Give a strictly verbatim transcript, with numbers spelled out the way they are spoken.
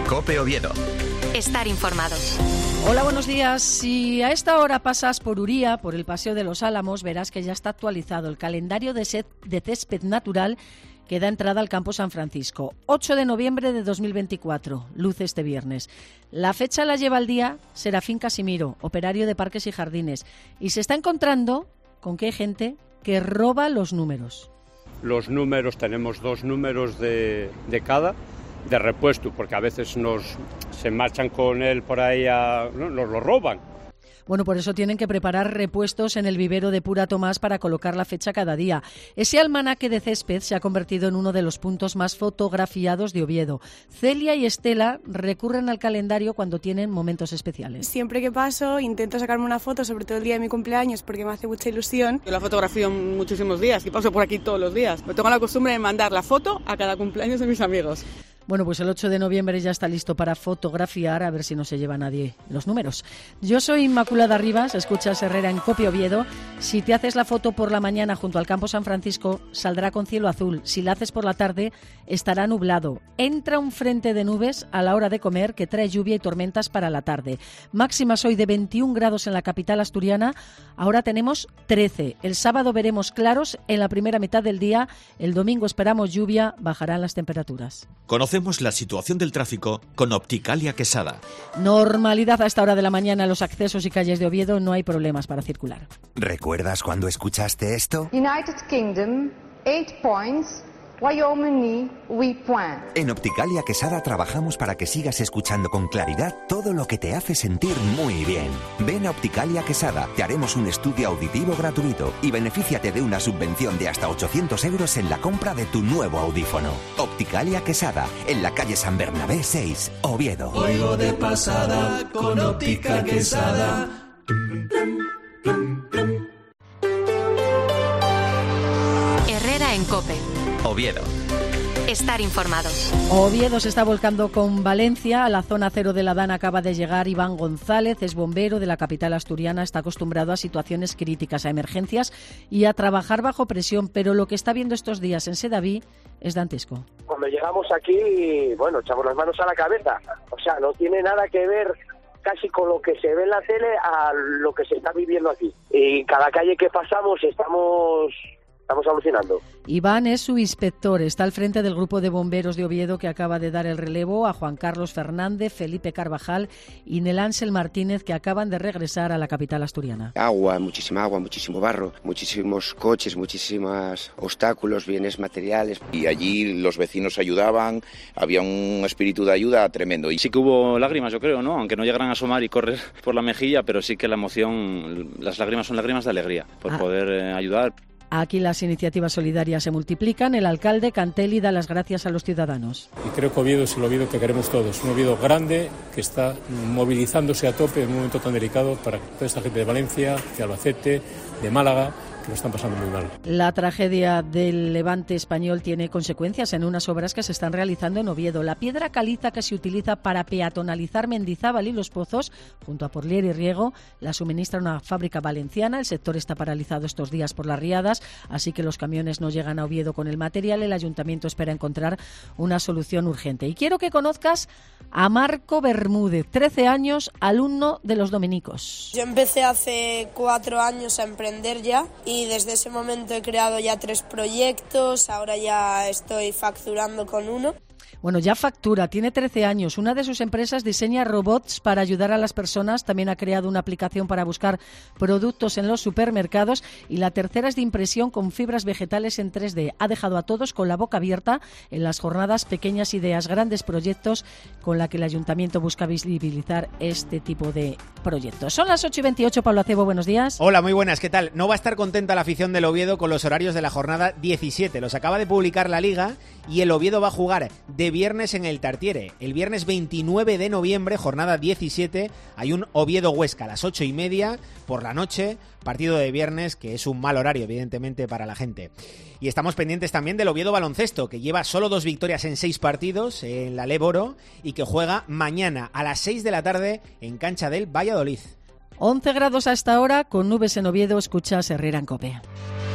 COPE Oviedo. Estar informados. Hola, buenos días. Si a esta hora pasas por Uría, por el Paseo de los Álamos, verás que ya está actualizado el calendario de, set, de césped natural que da entrada al Campo San Francisco. ocho de noviembre de dos mil veinticuatro, luce este viernes. La fecha la lleva al día Serafín Casimiro, operario de Parques y Jardines, y se está encontrando con que hay gente que roba los números. Los números, tenemos dos números de, de cada, de repuesto, porque a veces nos se marchan con él por ahí, a, ¿no? nos lo roban. Bueno, por eso tienen que preparar repuestos en el vivero de Pura Tomás para colocar la fecha cada día. Ese almanaque de césped se ha convertido en uno de los puntos más fotografiados de Oviedo. Celia y Estela recurren al calendario cuando tienen momentos especiales. Siempre que paso intento sacarme una foto, sobre todo el día de mi cumpleaños, porque me hace mucha ilusión. Yo la fotografío muchísimos días y paso por aquí todos los días. Me tengo la costumbre de mandar la foto a cada cumpleaños de mis amigos. Bueno, pues el ocho de noviembre ya está listo para fotografiar, a ver si no se lleva nadie los números. Yo soy Inmaculada Rivas, escuchas Herrera en COPE Oviedo. Si te haces la foto por la mañana junto al Campo San Francisco, saldrá con cielo azul. Si la haces por la tarde, estará nublado. Entra un frente de nubes a la hora de comer que trae lluvia y tormentas para la tarde. Máximas hoy de veintiún grados en la capital asturiana, ahora tenemos trece. El sábado veremos claros en la primera mitad del día, el domingo esperamos lluvia, bajarán las temperaturas. Conocemos la situación del tráfico con Opticalia Quesada. Normalidad a esta hora de la mañana en los accesos y calles de Oviedo, no hay problemas para circular. ¿Recuerdas cuando escuchaste esto? United Kingdom, eight points, Wyoming, we point. En Opticalia Quesada trabajamos para que sigas escuchando con claridad todo lo que te hace sentir muy bien. Ven a Opticalia Quesada, te haremos un estudio auditivo gratuito y benefíciate de una subvención de hasta ochocientos euros en la compra de tu nuevo audífono. Opticalia Quesada, en la calle San Bernabé seis, Oviedo. Oigo de pasada con Óptica Quesada. Herrera en COPE. Oviedo. Estar informados. Oviedo se está volcando con Valencia. A la zona cero de la Dana acaba de llegar Iván González, es bombero de la capital asturiana, está acostumbrado a situaciones críticas, a emergencias y a trabajar bajo presión, pero lo que está viendo estos días en Sedaví es dantesco. Cuando llegamos aquí, bueno, echamos las manos a la cabeza. O sea, no tiene nada que ver casi con lo que se ve en la tele a lo que se está viviendo aquí. Y cada calle que pasamos estamos... Estamos alucinando. Iván es su inspector, está al frente del grupo de bomberos de Oviedo que acaba de dar el relevo a Juan Carlos Fernández, Felipe Carvajal y Nel Ángel Martínez, que acaban de regresar a la capital asturiana. Agua, muchísima agua, muchísimo barro, muchísimos coches, muchísimos obstáculos, bienes materiales. Y allí los vecinos ayudaban, había un espíritu de ayuda tremendo. Y sí que hubo lágrimas, yo creo, ¿no? Aunque no llegaran a asomar y correr por la mejilla, pero sí que la emoción, las lágrimas son lágrimas de alegría por ah. poder eh, ayudar. Aquí las iniciativas solidarias se multiplican. El alcalde Cantelli da las gracias a los ciudadanos. Y creo que Oviedo es el Oviedo que queremos todos. Un Oviedo grande que está movilizándose a tope en un momento tan delicado para toda esta gente de Valencia, de Albacete, de Málaga, que lo están pasando muy mal. La tragedia del Levante español tiene consecuencias en unas obras que se están realizando en Oviedo. La piedra caliza que se utiliza para peatonalizar Mendizábal y Los Pozos, junto a Porlier y Riego, la suministra una fábrica valenciana. El sector está paralizado estos días por las riadas, así que los camiones no llegan a Oviedo con el material. El ayuntamiento espera encontrar una solución urgente. Y quiero que conozcas a Marco Bermúdez, trece años, alumno de los dominicos. Yo empecé hace cuatro años a emprender ya y desde ese momento he creado ya tres proyectos, ahora ya estoy facturando con uno. Bueno, ya factura, tiene trece años. Una de sus empresas diseña robots para ayudar a las personas. También ha creado una aplicación para buscar productos en los supermercados. Y la tercera es de impresión con fibras vegetales en tres D. Ha dejado a todos con la boca abierta en las jornadas Pequeñas Ideas, Grandes Proyectos, con la que el Ayuntamiento busca visibilizar este tipo de proyectos. Son las ocho y veintiocho. Pablo Acebo, buenos días. Hola, muy buenas. ¿Qué tal? No va a estar contenta la afición del Oviedo con los horarios de la jornada diecisiete. Los acaba de publicar la Liga y el Oviedo va a jugar de viernes en el Tartiere. El viernes veintinueve de noviembre, jornada diecisiete, hay un Oviedo-Huesca a las ocho y media por la noche, partido de viernes que es un mal horario evidentemente para la gente. Y estamos pendientes también del Oviedo Baloncesto, que lleva solo dos victorias en seis partidos en la Leboro y que juega mañana a las seis de la tarde en cancha del Valladolid. once grados a esta hora, con nubes en Oviedo. Escuchas Herrera en COPE.